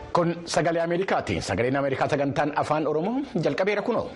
Kun sagalee Ameerikaati. Sagaleen Ameerikaa sagantaan afaan Oromoo jalqabeera kunoo.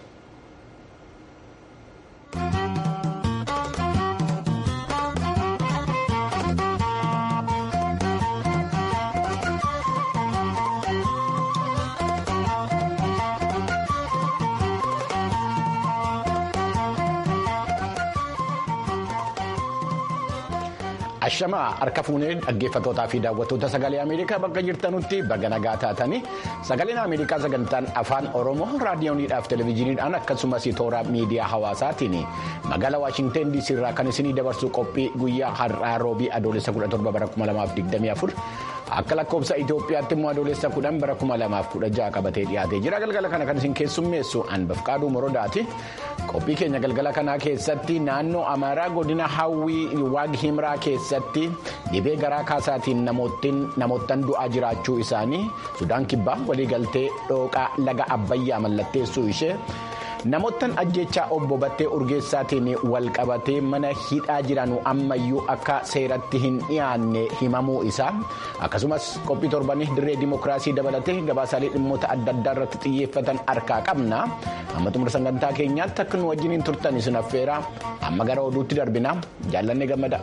Ashamaa harka fuunee dhaggeeffattootaa fi daawwattoota sagalee Ameerikaa bakka jirtanutti baga nagaa taatanii sagaleen Ameerikaa sagantaan afaan Oromoo raadiyooniidhaaf televezyiiniidhaan akkasumas toora miidiyaa hawaasaatiin magaalaa Waashingteen DC irraa kan isinii dabarsu qophii guyyaa har'aa roobii adoolessa 17 bara 2024 akka lakkoofsa Itoophiyaatti immoo adoolessa 10 bara 2016 qabatee dhiyaatee jira. Galgala kana kan isin keessummeessu Anbafqaaduu Morodaati. Qophii keenya galgala kanaa keessatti naannoo Amaaraa godina Hawwii Waag Himraa keessatti dhibee garaa kaasaatiin namoottan du'aa jiraachuu isaanii Sudaan Kibbaa waliigaltee dhooqaa laga Abbayyaa mallatteessuu ishee namoottan ajjechaa obbo Battee Urgeessaatiin wal qabatee mana hidhaa jiran ammayyuu akka seeratti hin dhiyaanne himamuu isaa akkasumas qophii torbanii dirree dimookiraasii dabalatee gabaasaalee dhimmoota adda addaa irratti xiyyeeffatan harkaa qabna. Amma xumura sagantaa keenyaatti akka nu wajjiniin turtan isin affeera. Amma gara oduutti darbina. Jaallanne gammada.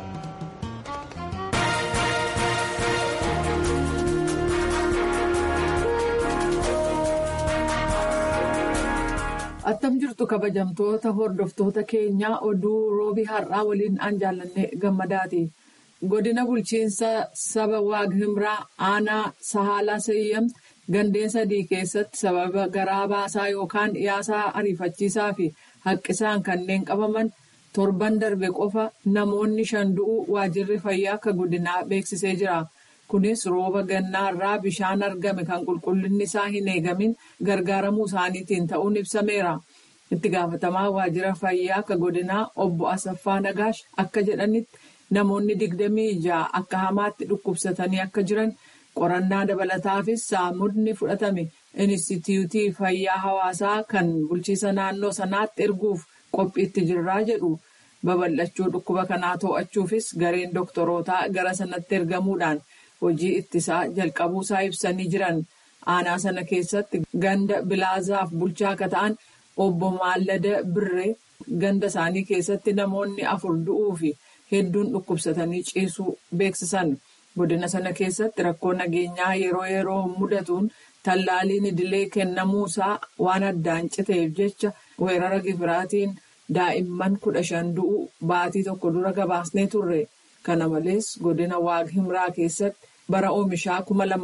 Attam jirtu kabajamtoota hordoftoota keenyaa oduu roobii har'aa waliin aan jaallanne gammadaati. Godina bulchiinsa saba Waag Himraa aanaa Sahaalaa Seeyyam gandeen sadii keessatti sababa garaa baasaa yookaan dhiyaasaa ariifachiisaa fi haqqisaan kanneen qabaman torban darbe qofa namoonni 5 du'uu waajjirri fayyaa akka godinaa beeksisee jira. Kunis rooba gannaarraa bishaan argame kan qulqullinni isaa hin eegamin gargaaramuu isaaniitiin ta'uun ibsameera. Itti gaafatamaa waajjira fayyaa akka godinaa obbo Asaffaa Nagaash akka jedhanitti namoonni 26 akka hamaatti dhukkubsatanii akka jiran qorannaa dabalataafis saamudni fudhatame Inistituutii Fayyaa Hawaasaa kan bulchiisa naannoo sanaatti erguuf qophiitti jirraa jedhu. Babal'achuu dhukkuba kanaa to'achuufis gareen dooktorootaa gara sanatti ergamuudhaan hojii ittisaa jalqabuusaa ibsanii jiran. Aanaa sana keessatti ganda bilaazaaf bulchaa akka ta'an obbo Maallada Birree ganda isaanii keessatti namoonni 4 du'uu fi hedduun dhukkubsatanii ciisuu beeksisan. Godina sana keessatti rakkoo nageenyaa yeroo mudatuun tallaaliin idilee kennamuusaa waan addaan citeef jecha weerara gifiraatiin daa'imman 15 du'uu baatii tokko dura gabaasnee turre. Kana malees godina Waag Himraa keessatti bara oomishaa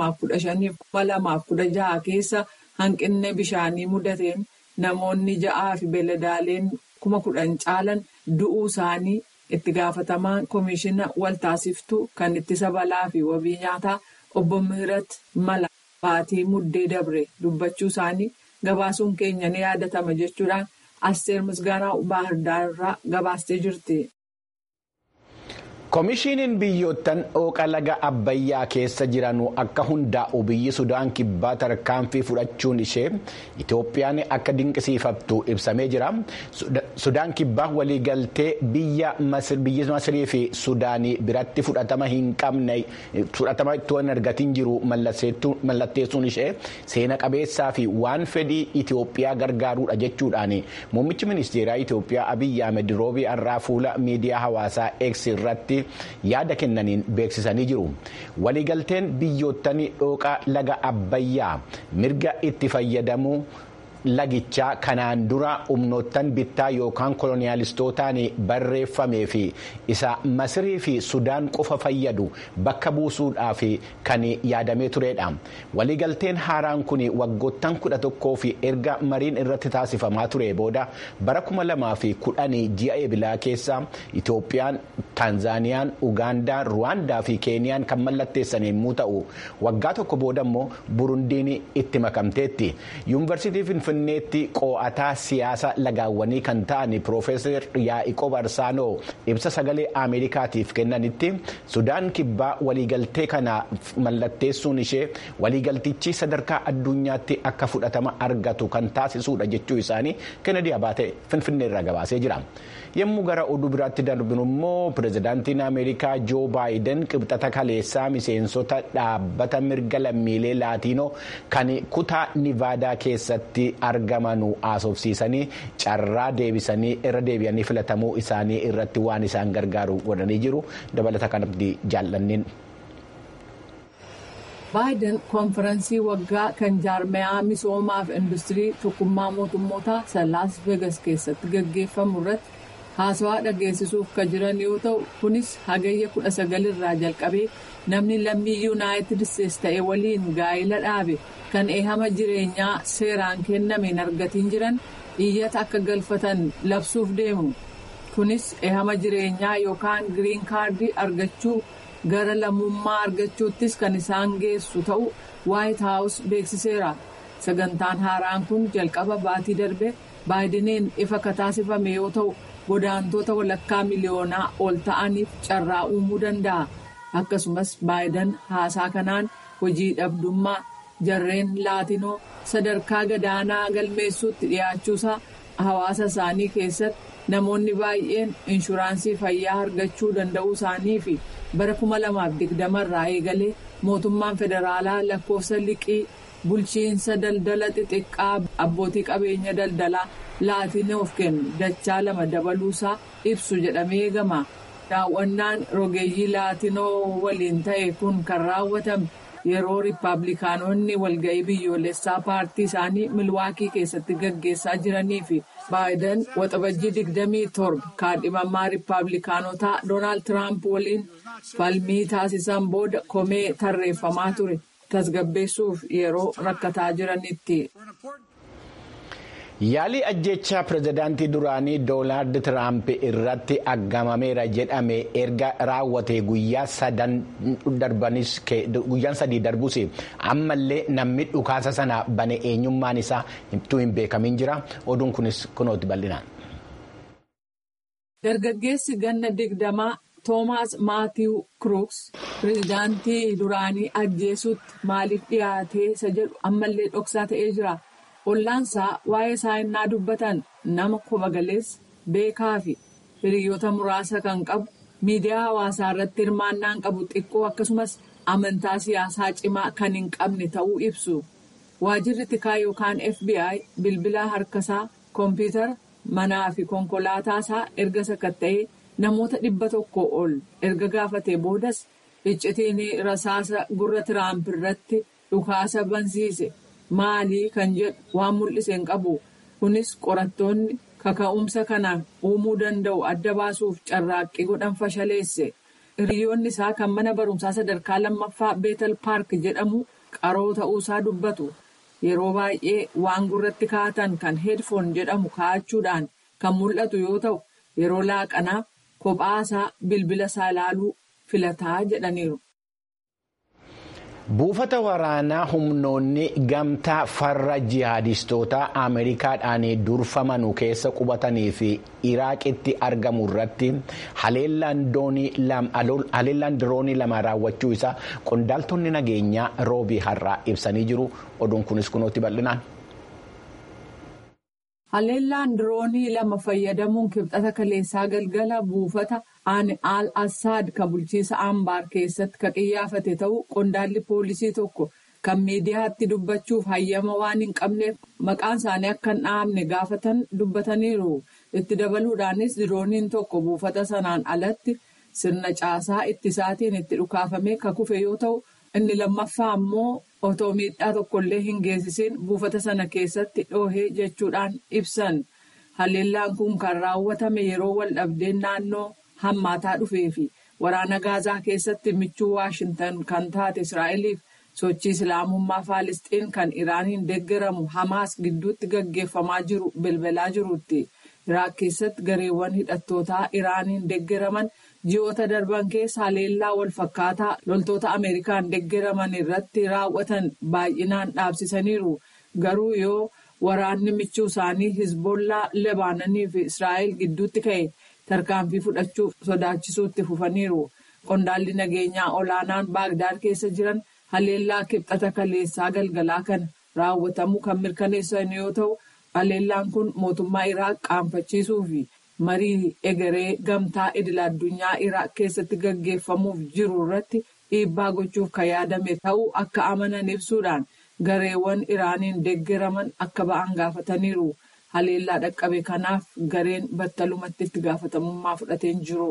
2015-2016 keessa hanqinni bishaanii mudateen namoonni 6 fi beeladaaleen 10,000 caalan du'uu isaanii itti gaafatamaan koomishina waltaasiftuu kan ittisa balaa fi wabii nyaataa obbo Mihirat Mala baatii muddee dabre dubbachuu isaanii gabaasuun keenya ni yaadatama jechuudhaan Asteer Misgaanaa Baahirdaarraa gabaastee jirti. Koomishiniin biyyoottan dhooqa laga Abbayyaa keessa jiranuu akka hundaa'u biyyi Sudaan Kibbaa tarkaanfii fudhachuun ishee Itoophiyaan akka dinqisiifattu ibsamee jira. Sudaan Kibbaa waliigaltee biyya Masirii fi Sudaanii biratti fudhatama hin qabne fudhatama itti hin argatin jiru mallatteessuun ishee seena qabeessaa fi waan fedhii Itoophiyaa gargaaruudha jechuudhaan muummichi ministeeraa Itoophiyaa Abiyyi Ahmed roobii har'aa fuula miidiyaa hawaasaa X irratti yaada kennaniin beeksisanii jiru. Waliigalteen biyyoottan dhooqa laga Abbayyaa mirga itti fayyadamuu lagichaa kanaan dura humnoottan bittaa yookaan koloniyaalistootaan barreeffamee fi isa Masirii fi Sudaan qofa fayyadu bakka buusuudhaaf kan yaadamee turedha. Waliigalteen haaraan kun waggoottan 11 fi erga mariin irratti taasifamaa ture booda bara 2010 ji'a eebilaa keessa Itoophiyaan, Taanzaaniyaan, Ugaandaan, Ruwaandaa fi Keeniyaan kan mallatteessan yommuu ta'u waggaa tokko booda immoo Burundiin itti makamteetti. Yuunivarsiitii Finfinneetti qo'ataa siyaasa lagaawwanii kan ta'an Piroofeesar Yaa'iqoob Arsaanoo ibsa sagalee Ameerikaatiif kennanitti Sudaan kibbaa waliigaltee kana mallatteessuun ishee waliigaltichi sadarkaa addunyaatti akka fudhatama argatu kan taasisuudha jechuu isaanii Kennedy Abaatee Finfinneerraa gabaasee jira. Yommuu gara oduu biraatti darbinu immoo pirezidaantiin Ameerikaa Joo Baayiden qibxata kaleessaa miseensota dhaabbata mirga lammiilee laatiinoo kan kutaa Nivaadaa keessatti argamanu haasofsiisanii carraa deebisanii irra deebi'anii filatamuu isaanii irratti waan isaan gargaaru godhanii jiru. Dabalata kanatti jaallanneen. Baayiden konfiraansii waggaa kan jaarmayaa misoomaaf industirii tokkummaa mootummootaa Las Vegas keessatti gaggeeffamu irratti haasawaa dhageessisuuf kan jiran yoo ta'u kunis hagayya 19 irraa jalqabee namni lammii yuunaayitid isteetsi ta'e waliin gaa'ila dhaabe kan eehama jireenyaa seeraan kenname hin argatiin jiran iyyata akka galfatan labsuuf deemu. Kunis eehama jireenyaa yookaan giriin kaardii argachuu gara lammummaa argachuuttis kan isaan geessu ta'u Waayit Haawus beeksiseera. Sagantaan haaraan kun jalqaba baatii darbe Baayideniin ifa kataasifame yoo ta'u godaantota walakkaa miliyoonaa ol ta'aniif carraa uumuu danda'a. Akkasumas Baayiden haasaa kanaan hojii dhabdummaa jarreen laatinoo sadarkaa gadaanaa galmeessuutti dhiyaachuusaa hawaasa isaanii keessatti namoonni baay'een inshuraansii fayyaa argachuu danda'uu isaanii fi bara 2020 irraa eegalee mootummaan federaalaa lakkoofsa liqii bulchiinsa daldala xixiqqaa abbootii qabeenya daldalaa laatinoof kennu dachaa 2 dabaluusaa ibsu jedhamee eegama. Daawwannaan rogeeyyii laatinoo waliin ta'e kun kan raawwatame yeroo riippaabilikaanonni walga'ii biyyoolessaa paartii isaanii milwaakii keessatti gaggeessaa jiranii fi Baayiden waxabajjii 27 kaadhimamaa riippaabilikaanotaa Doonaald Tiraamp waliin falmii taasisan booda komee tarreeffamaa ture tasgabbeessuuf yeroo rakkataa jiranitti. Yaalii ajjechaa pirezidaantii duraanii Doonaald Tiraamp irratti aggamameera jedhame erga raawwate guyyaan 3 darbus ammallee namni dhukaasa sana bane eenyummaan isaa hin beekamin jira. Oduun kunis kunooti bal'inaan. Dargaggeessi ganna 20 Toomaas Maatiiw Kruuks pirezidaantii duraanii ajjeesuutti maaliif dhiyaatee isa jedhu ammallee dhoksaa ta'ee jira. Ollaansaa waa'ee isaa innaa dubbatan nama koba galeessa beekaa fi hiriyoota muraasa kan qabu miidiyaa hawaasaa irratti hirmaannaan qabu xiqqoo akkasumas amantaa siyaasaa cimaa kan hin qabne ta'uu ibsu. Waajjirri tikaa yookaan FBI bilbila harkasaa koompiyuutara manaa fi konkolaataasaa erga sakatta'ee namoota 100 ol erga gaafatee boodas iccitiin rasaasa gurra Tiraamp irratti dhukaasa bansiise. Maalii kan jedhu waan mul'ise hin qabu. Kunis qorattoonni kaka'umsa kanaan uumuu danda'u adda baasuuf carraaqqii godhan fashaleesse. Hiriyoonni isaa kan mana barumsaa sadarkaa 2ffaa Beetel Paark jedhamu qaroo ta'uusaa dubbatu. Yeroo baay'ee waan gurratti kaa'atan kan heedfoon jedhamu kaa'achuudhaan kan mul'atu yoo ta'u yeroo laaqanaa kophaasaa bilbila isaa ilaaluu filataa jedhaniiru. Buufata waraanaa humnoonni gamtaa farra jihaadistootaa Ameerikaadhaan durfaman keessa qubatanii fi Iraaqitti argamu irratti haleellaan diroonii 2 raawwachuu isaa qondaaltonni nageenyaa roobii har'aa ibsanii jiru. Oduun kunis kunooti bal'inaan. Haleellaan diroonii 2 fayyadamuun kibxata kaleessaa galgala buufata Al-Assaad kan bulchiisa Ambaar keessatti kan xiyyeeffate ta'uu qondaalli poolisii tokko kan miidiyaatti dubbachuuf hayyama waan hin qabneef maqaan isaanii akka hin dhahamne gaafatan dubbataniiru. Itti dabaluudhaanis dirooniin tokko buufata sanaan alatti sirna caasaa ittisaatiin itti dhukaafamee kan kufe yoo ta'u inni lammaffaa ammoo otoo miidhaa tokkollee hin geessisin buufata sana keessatti dhoohee jechuudhaan ibsan. Haleellaan kun kan raawwatame yeroo wal dhabdeen naannoo hammaataa dhufee fi waraana Gaazaa keessatti michuu Waashintan kan taate Israa'eliif sochii Islaamummaa Faalisxiin kan Iraaniin deeggaramu Hamaas gidduutti gaggeeffamaa jiru bilbilaa jirutti. Iraaq keessatti gareewwan hidhattootaa Iraaniin deeggaraman ji'oota darban keessa haleellaa wal fakkaataa loltoota Ameerikaan deeggaraman irratti raawwatan baay'inaan dhaabsisaniiru. Garuu yoo waraanni michuu isaanii Hizbollaa Lebaananii fi Israa'el gidduutti ka'e tarkaanfii fudhachuuf sodaachisuutti fufaniiru. Qondaalli nageenyaa olaanaan Baagdaad keessa jiran haleellaa kibxata kaleessaa galgalaa kan raawwatamu kan mirkaneessan yoo ta'u, haleellaan kun mootummaa Iraaq qaanfachiisuu fi marii egeree gamtaa idil-addunyaa Iraaq keessatti gaggeeffamuuf jiru irratti dhiibbaa gochuuf kan yaadame ta'uu akka amanan ibsuudhaan gareewwan Iraaniin deeggaraman akka ba'an gaafataniiru. Haleellaa dhaqqabe kanaaf gareen battalumatti itti gaafatamummaa fudhateen jiru.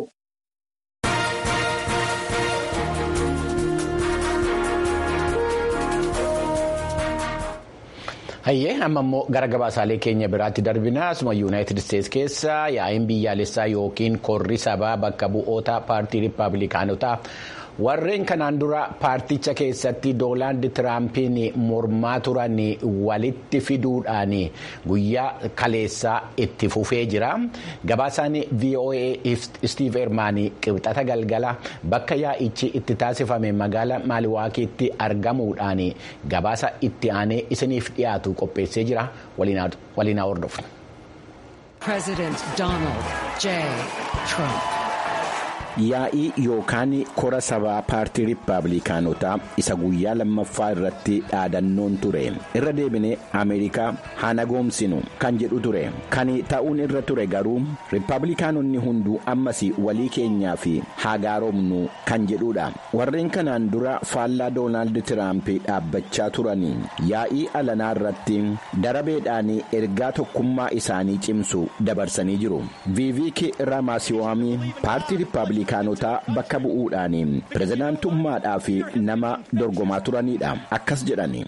Hayyee amma immoo gara gabaasaalee keenya biraatti darbina. Asuma Yuunaayitid Isteetsi keessa yaa'iin biyyaalessaa yookiin korri sabaa bakka bu'oota paartii Riippaabilikaanotaa warreen kanaan dura paarticha keessatti Doonaald Tiraampiin mormaa turan walitti fiduudhaan guyyaa kaleessaa itti fufee jira. Gabaasaan VOA Steve Herman qibxata galgala bakka yaa'ichi itti taasifame magaala Maaliwaakiitti argamuudhaan gabaasa itti aanee isiniif dhiyaatu qopheessee jira. Waliin hordofna. President Donald J. Trump. Yaa'ii yookaan kora sabaa paartii Riippaabilikaanotaa isa guyyaa lammaffaa irratti dhaadannoon ture. Irra deebinee Ameerikaa haa goomsinu kan jedhu ture. Kan ta'uun irra ture garuu Riippaabilikaanonni hunduu ammas walii keenyaa fi haa gaaromnu kan jedhudha. Warreen kanaan dura faallaa Doonaald Tiraamp dhaabbachaa turanii yaa'ii alanaa irratti darabeedhaan ergaa tokkummaa isaanii cimsu dabarsanii jiru. Viiviik Raamaasiwaamii paartii Riippaabilikaanotaa bakka bu'uudhaan pirezidaantummaadhaaf nama dorgomaa turanidha. Akkas jedhani.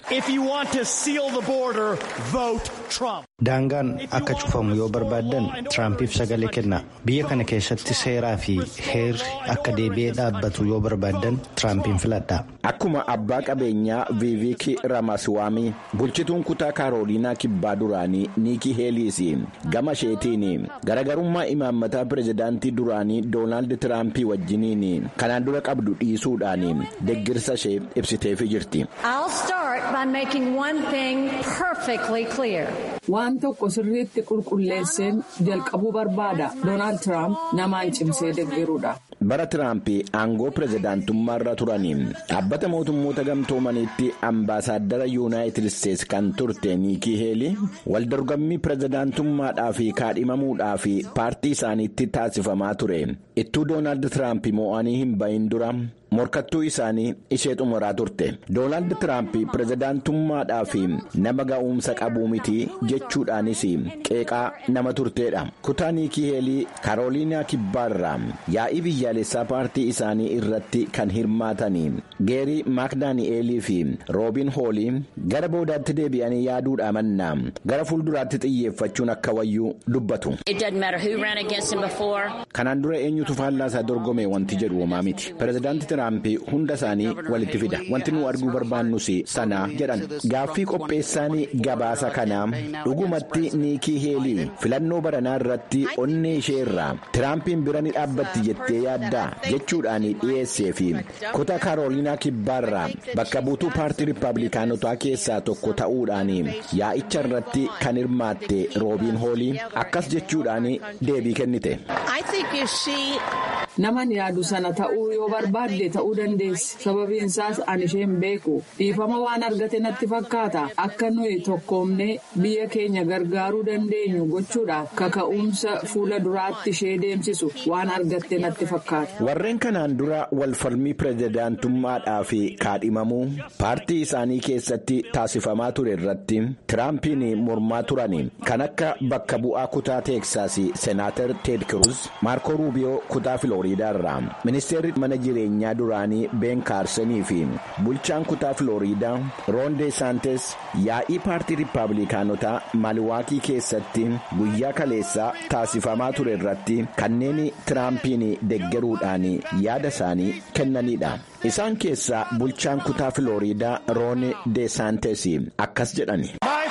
Daangaan akka cufamu yoo barbaaddan Tiraampiif sagalee kenna. Biyya kana keessatti seeraa fi heerri akka deebi'ee dhaabbatu yoo barbaaddan Tiraampiin filadha. Akkuma abbaa qabeenyaa Viiviik Raamaasiwaamii bulchituun kutaa Karooliinaa kibbaa duraanii Niikii Heeliis gama isheetiin garaagarummaa imaammataa pirezidaantii duraanii Doonaald Tiraamp wajjiniin kanaan dura qabdu dhiisuudhaan deggirsa ishee ibsiteefii jirti. Waan tokko sirriitti qulqulleesseen jalqabuu barbaada. Doonaald Tiraamp namaan cimsee deggeruudha. Bara Tiraamp aangoo pirezidaantummaarra turaniin dhaabbata mootummoota gamtoomaniitti ambaasaaddara Yuunaayitid Isteetsi kan turte Niikii Heelii waldorgommii pirezidaantummaadhaaf kaadhimamuudhaaf paartii isaaniitti taasifamaa ture. Ittuu Doonaald Tiraamp mo'anii hin bahin dura morkattuu isaanii ishee xumuraa turte. Doonaald Tiraamp pirezidaantummaadhaaf nama ga'umsa qabuu miti jechuudhaanis qeeqaa nama turteedha. Kutaa Niikii Heelii Karooliinaa kibbaarraa yaa'ii biyyaalessaa paartii isaanii irratti kan hirmaatanii Geerii Maakdaani'eelii fi Roobiin Hoolii gara boodaatti deebi'anii yaaduudha mannaa gara fuulduraatti xiyyeeffachuun akka wayyuu dubbatu. Kanaan dura eenyutu faallaasaa dorgome wanti jedhu homaa miti. Pirezidaantii Tiraamp hunda isaanii walitti fida. Wanti nu arguu barbaannus sana jedhan. Gaaffii qopheessaan gabaasa kanaa dhugumatti Niikii Heelii filannoo baranaa irratti onnee isheerraa Tiraampiin bira ni dhaabbatti jettee yaaddaa jechuudhaan dhiyeessee fi kutaa Karooliinaa kibbaarraa bakka buutuu paartii Riippaabilikaanotaa keessaa tokko ta'uudhaan yaa'icha irratti kan hirmaatte Roobiin Hoolii akkas jechuudhaan deebii kennite. Naman yaadu sana ta'uu yoo barbaadde ta'uu dandeessi. Sababiin isaas ani isheen beeku. Dhiifama waan argate natti fakkaata. Akka nuyi tokkoomnee biyya keenya gargaaruu dandeenyu gochuudhaaf kaka'umsa fuula duraatti ishee deemsisu waan argatte natti fakkaata. Warreen kanaan dura walfalmii pirezidaantummaadhaaf kaadhimamuu paartii isaanii keessatti taasifamaa ture irratti Tiraampiin mormaa turani. Kan akka bakka bu'aa kutaa Teeksaas Senaatar Teed Kiruuz, Maarko Ruubiyoo kutaa Filooriidaarraa, ministeerri mana jireenyaa duraanii Ben Kaarsanii fi bulchaan kutaa Filooriidaa Roon Deesaantes yaa'ii paartii Riippaabilikaanotaa Maaliwaakii keessatti guyyaa kaleessaa taasifamaa ture irratti kanneen Tiraampiin deggeruudhaan yaada isaanii kennanidha. Isaan keessaa bulchaan kutaa Filooriidaa Roon Deesaantes akkas jedhani.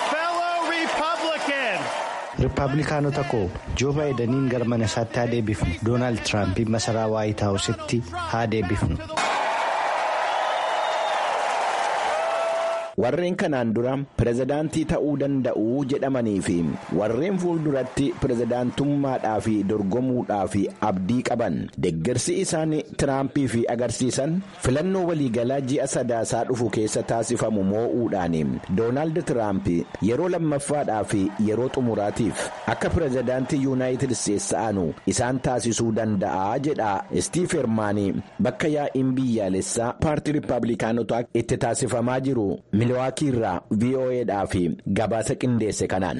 Riippaabilikaanota koo Joo Baayidaniin gara mana isaatti haa deebifnu. Doonaald Tiraampiin masaraa Waayit Haawusitti haa deebifnu. warreen kanaan dura pirezidaantii ta'uu danda'u jedhamanii fi warreen fuulduratti pirezidaantummaadhaaf dorgomuudhaaf abdii qaban deeggarsi isaan Tiraampiif agarsiisan filannoo waliigalaa ji'a sadaasaa dhufu keessa taasifamu moo'uudhaan Doonaald Tiraamp yeroo lammaffaadhaaf yeroo xumuraatiif akka pirezidaantii Yuunaayitid Isteetsi ta'anu isaan taasisuu danda'a jedha Stiiv Hermaanii bakka yaa'iin biyyaalessaa paartii Rippaabilikaanotaa itti taasifamaa jiru Milwaakii irraa VOA'dhaaf gabaasa qindeesse kanaan.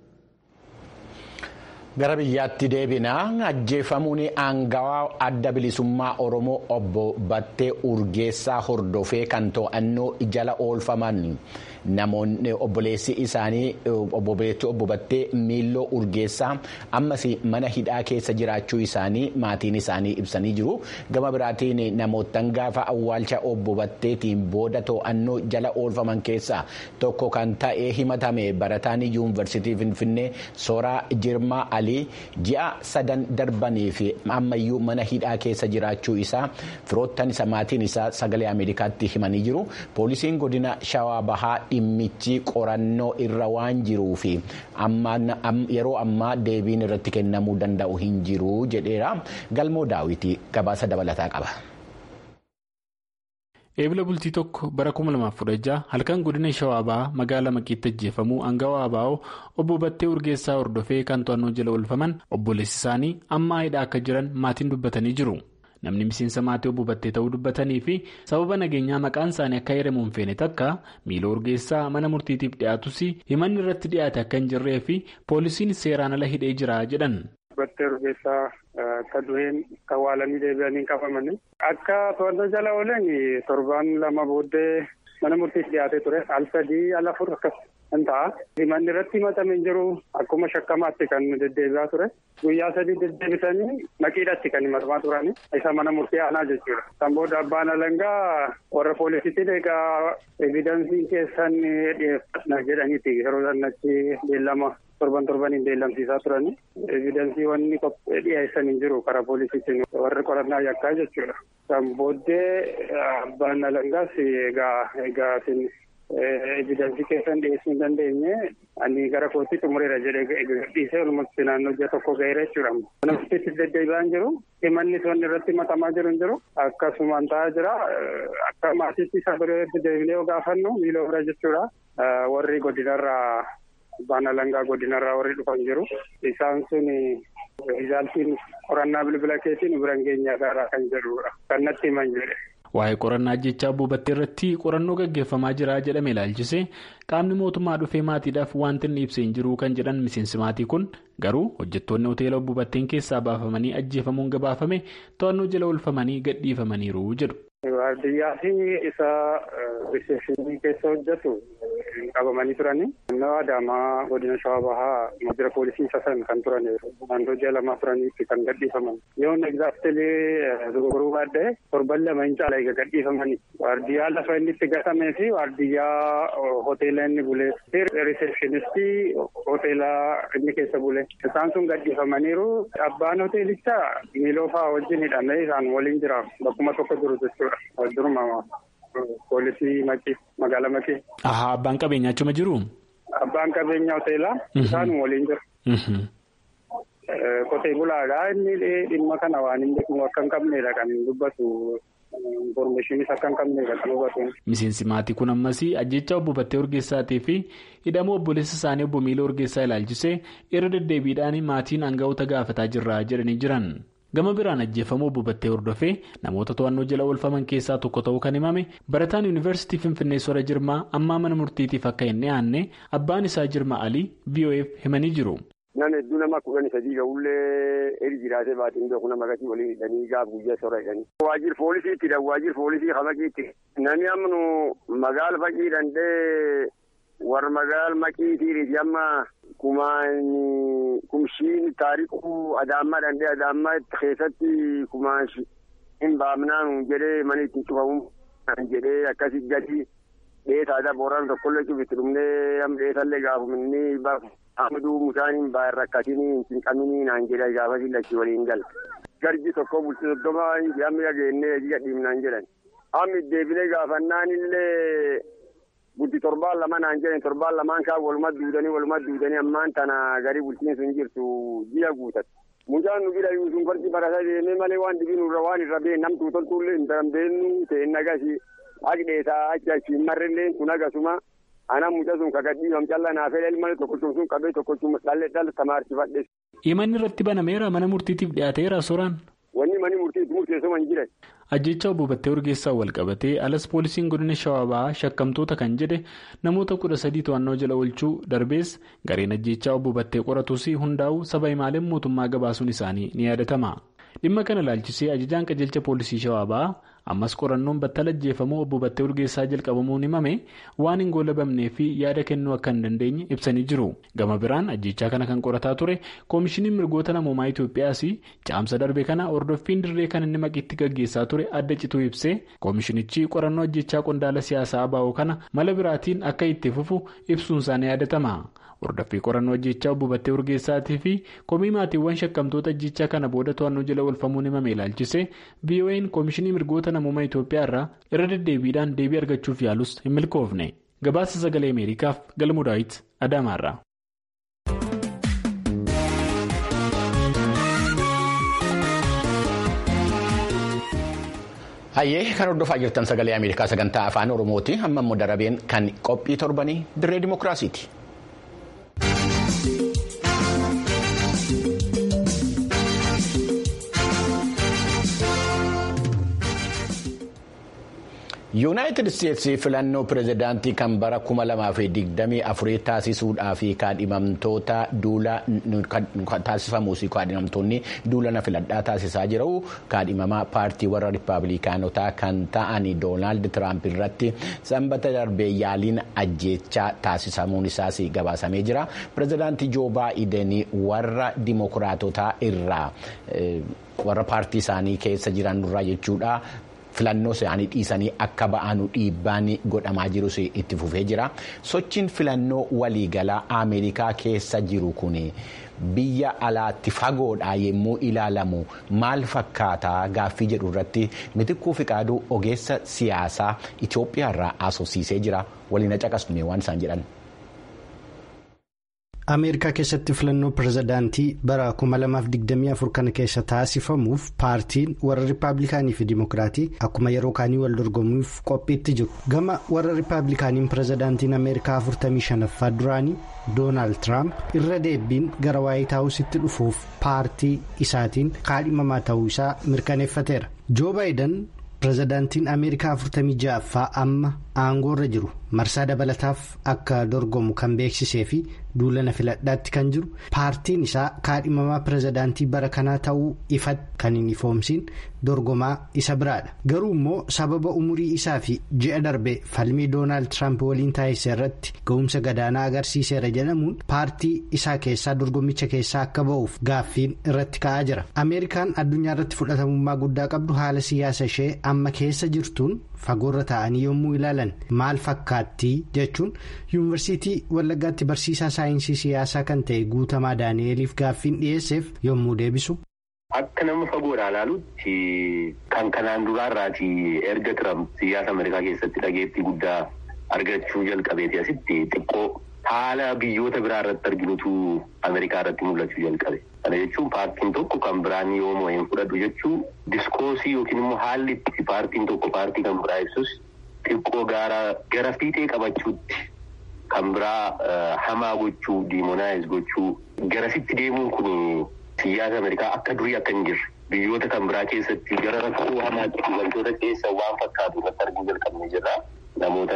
Gara biyyaatti deebinaa ajjeefamuun aangawaa adda bilisummaa Oromoo obbo Battee Urgeessaa hordofee kan to'annoo jala oolfaman namoonni obboleessi isaanii obbo Battee Miilloo Urgeessaa ammas mana hidhaa keessa jiraachuu isaanii maatiin isaanii ibsanii jiru. Gama biraatiin namoottan gaafa awwaalcha obbo Batteetiin booda to'annoo jala oolfaman keessaa tokko kan ta'ee himatame barataan yuunivarsiitii Finfinnee Sooraa Jirmaa ji'a 3 darbanii fi ammayyuu mana hidhaa keessa jiraachuu isaa firoottan isa maatiin isaa sagalee Ameerikaatti himanii jiru. Poolisiin godina Shawaa Bahaa dhimmichi qorannoo irra waan jiruu fi yeroo ammaa deebiin irratti kennamuu danda'u hin jiru jedheera. Galmoo Daawwitii gabaasa dabalataa qaba. Eebila bultii tokko bara 2016 halkan godina Shawaa Bahaa magaalaa Makiitti ajjeefamuu aangawaa ABO obbo Battee Urgeessaa hordofee kan to'annoo jala oolfaman obboleessi isaanii amma hidhaa akka jiran maatiin dubbatanii jiru. Namni miseensa maatii obbo Battee ta'uu dubbatanii fi sababa nageenyaa maqaan isaanii akka himamu hin feene takka Miiloo Urgeessaa mana murtiitiif dhiyaatus himanni irratti dhiyaate akka hin jirree fi poolisiin seeraan ala hidhee jira jedhan. Battee Urgeessaa akka du'een awwaalanii deebi'anii qabamanii akka to'annoo jala oolan torbaan 2 booddee mana murtiif dhiyaatee ture al 3 al 4 akkas hin ta'a. Himanni irratti himatame hin jiru akkuma shakkamaatti kan deddeebi'aa ture guyyaa 3 deddeebisanii maqiidhaatti kan himatamaa turani isa mana murtii aanaa jechuudha. Kan booda abbaan alangaa warra poolisiitiin egaa evidensii keessan dhiyeeffannaa jedhaniiti yeroo sanatti beellama. Torban beellamsiisaa turani evidensii wanni dhiyeessan hin jiru karaa poolisiitiin warri qorannaa yakkaa jechuudha. Kan booddee abbaan alangaas egaa evidensii keessan dhiyeessuu hin dandeenye ani gara kootti xumureera jedhee dhiisee walumatti naannoo ji'a tokko ga'eera jechuudha. Mana murtiitti deddeebi'aa hin jiru himanni wanni irratti himatamaa jiru hin jiru akkasumaan ta'aa jira akka maatiitti isa biratti deebinee yoo gaafannu miiloo bira jechuudha warri godinarraa. Abbaan alangaa godinarraa warri dhufan jiru. Isaan sun rizaaltiin qorannaa bilbila keetiin bira geenyaa gaaraa kan jedhudha. Kan natti himan jedhe. Waa'ee qorannaa jechaa obbo Battee irratti qorannoo gaggeeffamaa jira jedhame ilaalchise qaamni mootummaa dhufee maatiidhaaf wanti inni ibsee hin jiru kan jedhan miseensi maatii kun garuu hojjettoonni hoteela obbo Batteen keessaa baafamanii ajjeefamuun gabaafame to'annoo jala oolfamanii gadhiifamaniiru jedhu. Waardiyyaa fi isa riseepshinii keessa hojjetu qabamanii turani. Naannoo Adaamaa godina Shawaa Bahaa majira poolisii sasan kan turan naannoo ji'a 2 turaniitti kan gadhiifaman. Yoon egzaaktilii dogoggoruu baaddee torban 2 hin caala eega gadhiifamanii. Waardiyyaa lafa inni itti gatamee fi waardiyyaa hoteela inni bulee fi riseepshinistii hoteela inni keessa bulee. Isaan sun gadhiifamaniiru. Abbaan hoteelichaa Miiloo fa'aa wajjin hidhamee isaan waliin jira bakkuma tokko jiru jechuudha. Duruma poolisii Makii magaalaa Makii. Abbaan qabeenyaa achuma jiru? Abbaan qabeenyaa hoteelaa isaan waliin jiru. Qotee bulaadhaa inni dhimma kana waan hin beeknu akka hin qabneedha kan dubbatu. Informeeshiniis akka hin qabneedha kan hubatu. Miseensi maatii kun ammas ajjeechaa obbo Battee Urgeessaatii fi hidhamuu obboleessa isaanii obbo Miiloo Urgeessaa ilaalchisee irra deddeebiidhaan maatiin aangawoota gaafataa jirra jedhanii jiran. Gama biraan ajjeefamuu obbo Battee hordofee namoota to'annoo jala oolfaman keessaa tokko ta'uu kan himame barataan yuunivarsiitii Finfinnee Sooraa Jirmaa ammaa mana murtiitiif akka hin dhiyaanne abbaan isaa Jirmaa Alii VOA'f himanii jiru. Nama hedduu nama 13 ga'ullee eri jiraatee baatiin beeku nama gatii waliin hidhanii gaaf guyyaa soora hidhanii. Waajjira poolisiittidha waajjira poolisii Hamaqiitti. Namni amnu magaala faqii dandee warra magaala Maqiitiiriiti amma kumshiin taariikuu Adaamaa dandee Adaamaa keessatti kumaashi hin baafnaan jedhee mana ittiin cufamu jedhee akkasii gadi dheetaadha booraan tokkollee cufitti dhumnee amma dheetallee gaafuminni baafu. Amaduu Musaaniin baay'ee rakkatinii hin qabinii naan jedha gaafasii lachii waliin gala. Garji tokko bultii soddoma amma dhageennee ji'a dhiibnaan jedhan. Amma deebinee gaafannaan illee bultii torbaan lama naan jedhan torbaan lamaan kaa walumaa duudanii ammaan tana garii bulchiinsu hin jirtu ji'a guutate. Mucaan nu bira yuusuun farci barataa deemee malee waan dhibiin irra waan irra bee namtuu toltuullee hin dandeenyu ta'een nagasi agdeetaa achi marrillee kun agasuma. Ana mucaa sun kakadhiifam callaa naafee ilma tokkochuun sun qabee tokkochuun dhalle tamaarsifadhe. Himanni irratti banameera mana murtiitiif dhiyaateera Soraan. Wanni mani murtiitti murteessuma hin jiran. Ajjeechaa obbo Battee Urgeessaa wal qabatee alas poolisiin godina Shawaa Bahaa shakkamtoota kan jedhe namoota 13 to'annoo jala oolchuu darbees gareen ajjeechaa obbo Battee qoratuus hundaa'uu saba himaaleen mootummaa gabaasuun isaanii ni yaadatama. Dhimma kana ilaalchisee ajajaan qajeelcha poolisii Shawaa Bahaa ammas qorannoon battala ajjeefamuu obbo Battee Urgeessaa jalqabamuun himame waan hin goolabamnee fi yaada kennuu akka hin dandeenye ibsanii jiru. Gama biraan ajjeechaa kana kan qorataa ture koomishiniin mirgoota namoomaa Itoophiyaas caamsa darbe kana hordoffiin dirree kan inni maqiitti gaggeessaa ture adda cituu ibsee koomishinichi qorannoo ajjeechaa qondaala siyaasaa ABO kana mala biraatiin akka itti fufu ibsuun isaanii yaadatama. Hordoffii qorannoo ajjeechaa obbo Battee Urgeessaatii fi komii maatiiwwan shakkamtoota ajjeechaa kana booda to'annoo jala oolfamuun himame ilaalchise BOA'n koomishinii mirgoota namoomaa Itoophiyaa irraa irra deddeebiidhaan deebii argachuuf yaalus hin milkoofne. Gabaasa sagalee Ameerikaaf Galmuu Daawit Adaamaarraa. Hayyee kan hordofaa jirtan sagalee Ameerikaa sagantaa afaan Oromooti. Amma immoo darabeen kan qophii torbanii dirree dimookiraasiiti. Yuunaayitid Isteetsi filannoo pirezidaantii kan bara 2024 taasisuudhaaf kaadhimamtoota duula taasifamuus kaadhimamtoonni duula filadhaa taasisaa jiru. Kaadhimamaa paartii warra Rippaabilikaanotaa kan ta'an Doonaald Tiraamp irratti sanbata darbee yaaliin ajjeechaa taasisamuun isaas gabaasamee jira. Pirezidaantii Joo Baayiden warra Dimookiraatotaa irraa warra paartii isaanii keessa jiran irraa jechuudha. Filannoo isaanii dhiisanii akka ba'anu dhiibbaan godhamaa jirus itti fufee jira. Sochiin filannoo waliigalaa Ameerikaa keessa jiru kun biyya alaatti fagoodhaa yommuu ilaalamu maal fakkaata gaaffii jedhu irratti Mitikkuu Fiqaaduu ogeessa siyaasaa Itoophiyaa irraa asoosiisee jira. Waliin caqasnee waan isaan jedhan. Ameerikaa keessatti filannoo pirezidaantii bara 2024 kana keessa taasifamuuf paartiin warra Rippaabilikaanii fi Dimookiraatii akkuma yeroo kaanii wal dorgomuuf qophiitti jiru. Gama warra Rippaabilikaaniin pirezidaantiin Ameerikaa 45ffaa duraanii Doonaald Tiraamp irra deebiin gara Waayit Haawusitti dhufuuf paartii isaatiin kaadhimamaa ta'uu isaa mirkaneeffateera. Joo Baayiden pirezidaantiin Ameerikaa 46ffaa amma aangoorra jiru marsaa dabalataaf akka dorgomu kan beeksisee fi duulana filadhaatti kan jiru paartiin isaa kaadhimamaa pirezidaantii bara kanaa ta'uu ifatti kan hin ifoomsiin dorgomaa isa biraadha. Garuu immoo sababa umurii isaa fi ji'a darbe falmii Doonaald Tiraamp waliin taasise irratti ga'umsa gadaanaa agarsiiseera jedhamuun paartii isaa keessaa dorgommicha keessaa akka ba'uuf gaaffiin irratti ka'aa jira. Ameerikaan addunyaa irratti fudhatamummaa guddaa qabdu haala siyaasa ishee amma keessa jirtuun fagoorra ta'anii yommuu ilaalan maal fakkaatti jechuun yuunivarsiitii Wallaggaatti barsiisaa saayinsii siyaasaa kan ta'e Guutamaa Daani'eliif gaaffiin dhiyeesseef yommuu deebisu. Akka nama fagoodhaa ilaalutti kan kanaan duraarraati erga Tiraamp siyaasa Ameerikaa keessatti dhageettii guddaa argachuu jalqabeeti asitti xiqqoo haala biyyoota biraa irratti arginutu Ameerikaa irratti mul'achuu jalqabe. Kana jechuun paartiin tokko kan biraan yoomuu hin fudhatu jechuu diskoosii yookiin immoo haalli itti paartiin tokko paartii kan biraa ibsus xiqqoo gara fiixee qabachuutti kan biraa hamaa gochuu diimonaayiz gochuu garasitti deemuun kun siyaasa Ameerikaa akka durii akka hin jirre biyyoota kan biraa keessatti gara rakkoo hamaatti wantoota keessa waan fakkaatu irratti arguu jalqabnee jirra. Namoota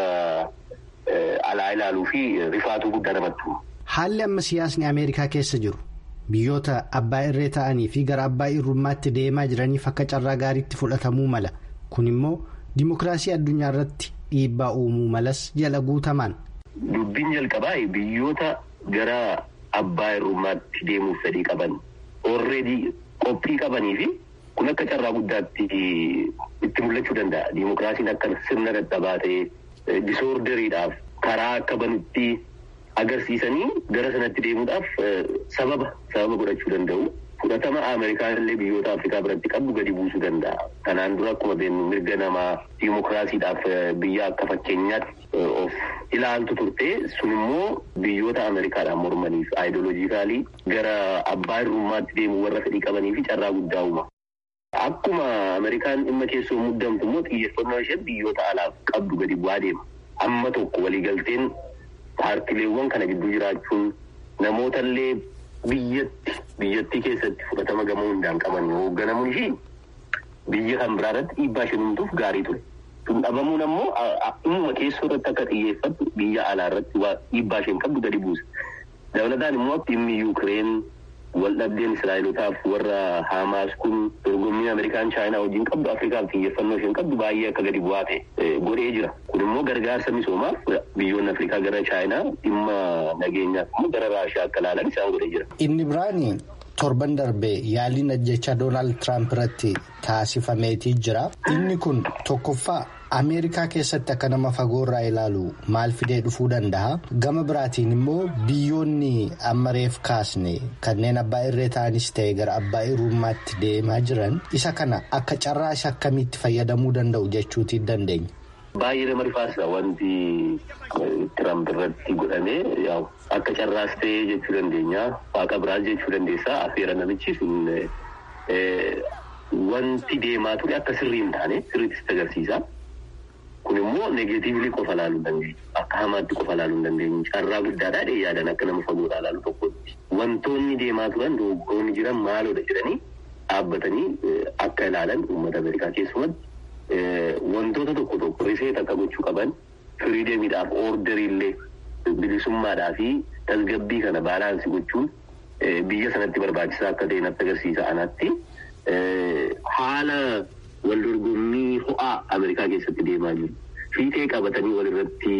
alaa ilaaluu fi rifaatuu guddaa namatti. Haalli amma siyaasni Ameerikaa keessa jiru biyyoota abbaa irree ta'anii fi gara abbaa irrummaatti deemaa jiraniif akka carraa gaariitti fudhatamuu mala. Kun immoo dimookiraasii addunyaa irratti dhiibbaa uumuu malas jala Guutamaan. Dubbiin jalqabaa biyyoota gara abbaa irrummaatti deemuuf fedhii qaban already qophii qabanii fi kun akka carraa guddaatti itti mul'achuu danda'a. Dimookiraasiin akka sirna dadhabaa ta'ee disoorderiidhaaf karaa akka banutti agarsiisanii gara sanatti deemuudhaaf sababa godhachuu danda'u. fudhatama Ameerikaan illee biyyoota Afrikaa biratti qabdu gadi buusuu danda'a. Kanaan dura akkuma beeknu mirga namaa diimokiraasiidhaaf biyya akka fakkeenyaatti of ilaaltu turte sun immoo biyyoota Ameerikaadhaan mormaniif aayidooloojikaalii gara abbaa hirrummaatti deemu warra fedhii qabanii fi carraa guddaa uuma. Akkuma Ameerikaan dhimma keessoo muddamtu immoo xiyyeeffannoo ishee biyyoota alaaf qabdu gadi bu'aa deema. Amma tokko waliigalteen paartileewwan kana gidduu jiraachuun namootallee biyyattii keessatti fudhatama gamoo hundaan qaban hoogganamuun ishee biyya kan biraa irratti dhiibbaa ishee uumtuuf gaarii ture. Sun dhabamuun ammoo dhimma keessoo irratti akka xiyyeeffattu biyya alaa irratti dhiibbaa isheen qabdu gadi buusa. Dabalataan immoo dhimmi Yuukireen waldhabdeen Israa'elotaaf warra Haamaas kun dorgommii Ameerikaan Chaayinaa wajjin qabdu Afrikaaf xiyyeeffannoo isheen qabdu baay'ee akka gadi bu'aa ta'e godhee jira. Kun immoo gargaarsa misoomaaf biyyoonni Afrikaa gara Chaayinaa dhimma nageenyaaf immoo gara Raashiyaa akka ilaalan isaan godhee jira. Inni biraani torban darbee yaaliin ajjechaa Doonaald Tiraamp irratti taasifameetii jira. Inni kun tokkoffaa Ameerikaa keessatti akka nama fagoorraa ilaalu maal fidee dhufuu danda'a? Gama biraatiin immoo biyyoonni amma reef kaasne kanneen abbaa irree ta'anis ta'e gara abbaa hirrummaatti deemaa jiran isa kana akka carraa akkamitti fayyadamuu danda'u jechuutii dandeenya. Baay'ee nama rifaasa wanti Tiraamp irratti godhame akka carraas ta'e jechuu dandeenya. Waaqa biraas jechuu dandeessa. Afeera namichi sun wanti deemaa ture akka sirrii hin taane sirriitti agarsiisa. Kun immoo neegatiivlii qofa ilaaluu dandeenya. Akka hamaatti qofa ilaaluu dandeenya. Carraa guddaadhaa yaadan akka nama fagoodhaa ilaalu tokkotti. Wantoonni deemaa turan dogoggoonni jiran maaloodha jedhanii dhaabbatanii akka ilaalan uummata Ameerikaa keessumatti wantoota tokko riseet akka gochuu qaban firiidemiidhaaf oorderiillee bilisummaadhaa fi tasgabbii kana baalaansii gochuun biyya sanatti barbaachisaa akka ta'e natti agarsiisa anaatti. Haala wal dorgommii ho'aa Ameerikaa keessatti deemaa jiru. Fiixee qabatanii walirratti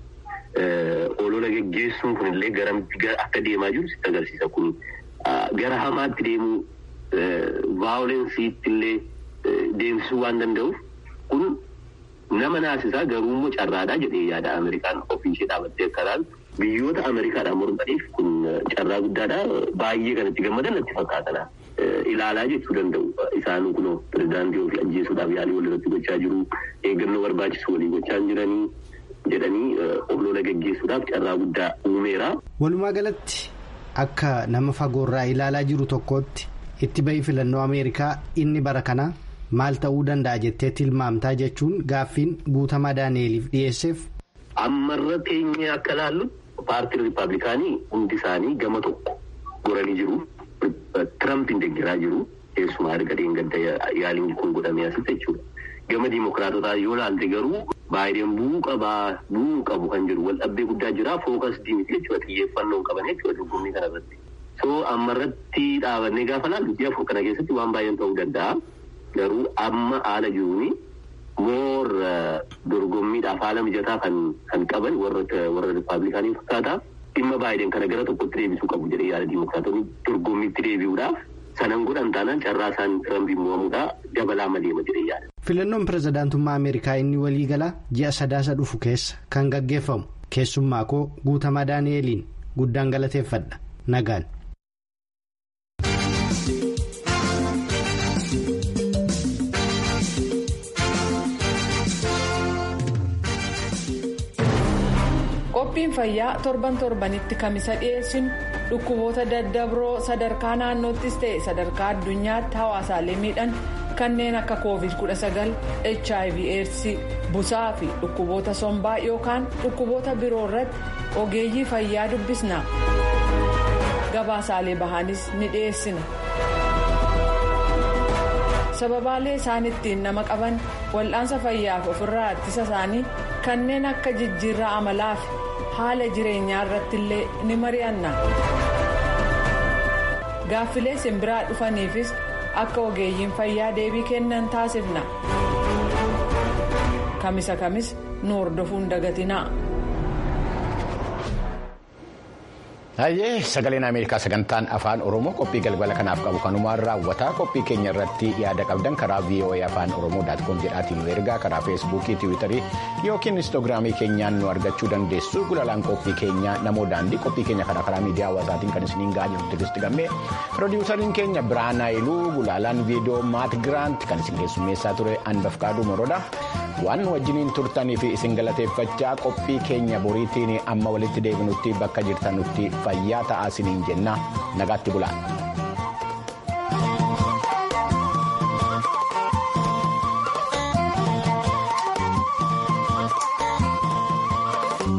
olola geggeessuun kunillee garamtti akka deemaa jiru sitti agarsiisa. Kun gara hamaatti deemuu vaayolensiitti illee deemsisuu waan danda'uuf kun nama naasisaa garuu immoo carraadhaa jedhee yaada Ameerikaan ofii ishee dhaabattee akka ilaaltu biyyoota Ameerikaadhaan mormaniif kun carraa guddaadhaa baay'ee kanatti gammadan natti fakkaatana. Ilaalaa jechuu danda'u. Isaanuu kunoo pirezidaantii ofii ajjeesuudhaaf yaalii walirratti gochaa jiru. Eeggannoo barbaachisu walii gochaa jiranii jedhanii olola geggeessuudhaaf carraa guddaa uumeera. Walumaa galatti akka nama fagoorraa ilaalaa jiru tokkootti itti bahii filannoo Ameerikaa inni bara kanaa maal ta'uu danda'a jettee tilmaamtaa jechuun gaaffiin Guutamaa Daani'eliif dhiyeesseef. Ammarra teenyee akka ilaallu paartiin Riippaabilikaanii hundi isaanii gama tokko goranii jiru. Tiraampiin deeggaraa jiru keessumaa erga gadda yaaliin kun godhamee asitti jechuudha. Gama diimokiraatotaa yoo ilaalte garuu baay'een bu'uu qabu kan jiru waldhabdee guddaa jira fookas diimiti jechuudha xiyyeeffannoo qaban jechuudha dorgommii kana irratti. So ammarratti dhaabannee gaafa ilaallu ji'a afur kana keessatti waan baay'een ta'uu danda'a. Garuu amma haala jiruuni moor dorgommiidhaaf haala mijataa kan qaban warra Riippaabilikaanii fakkaata. Dhimma baay'een kana gara tokkotti deebisuu qabu jedhee yaada diimokiraatonni dorgommiitti deebi'uudhaaf sanan godhan taanaan carraa isaan Tiraampiin mo'amuudhaa dabalaa madeema jedhee yaada. Filannoon pirezidaantummaa Ameerikaa inni waliigalaa ji'a sadaasa dhufu keessa kan gaggeeffamu keessummaa koo Guutamaa Daani'eliin guddaan galateeffadha nagaan. Qophiin fayyaa torbanitti kamisa dhiyeessinu dhukkuboota daddabroo sadarkaa naannoottis ta'e sadarkaa addunyaatti hawaasaalee miidhan kanneen akka COVID-19, HIV/AIDS, busaa fi dhukkuboota sombaa yookaan dhukkuboota biroo irratti ogeeyyii fayyaa dubbisna. Gabaasaalee bahanis ni dhiyeessina. Sababaalee isaan ittiin nama qaban wal'aansa fayyaaf ofirraa ittisa isaanii kanneen akka jijjiirraa amalaa fi haala jireenyaa irratti illee ni mari'anna. Gaaffilee simbiraa dhufaniifis akka ogeeyyiin fayyaa deebii kennan taasifna. Kamisa kamis nu hordofuun dagatinaa. Hayyee sagaleen Ameerikaa sagantaan afaan Oromoo qophii galgala kanaaf qabu kanumaan raawwataa qophii keenya irratti yaada qabdan karaa VOA afaan Oromoo.com jedhaatiin nu ergaa karaa feesbuukii tiwiitarii yookiin instaagiraamii keenyaan nu argachuu dandeessu gulaalaan qophii keenya namoo daandii qophii keenya karaa miidiyaa hawaasaatiin kan isiniin gahaa jiru Tigisti Gammee piroodyuusariin keenya Biraan Haayiluu gulaalaan viidiyoo Maat Giraant kan isin keessummeessaa ture Anbafqaaduu Moroodha waan wajjiniin turtanii fi isin galateeffachaa qophii keenya boriitiin amma walitti deebinutti bakka jirtanutti fayyaa ta'aa isiniin jenna nagaatti bulaa.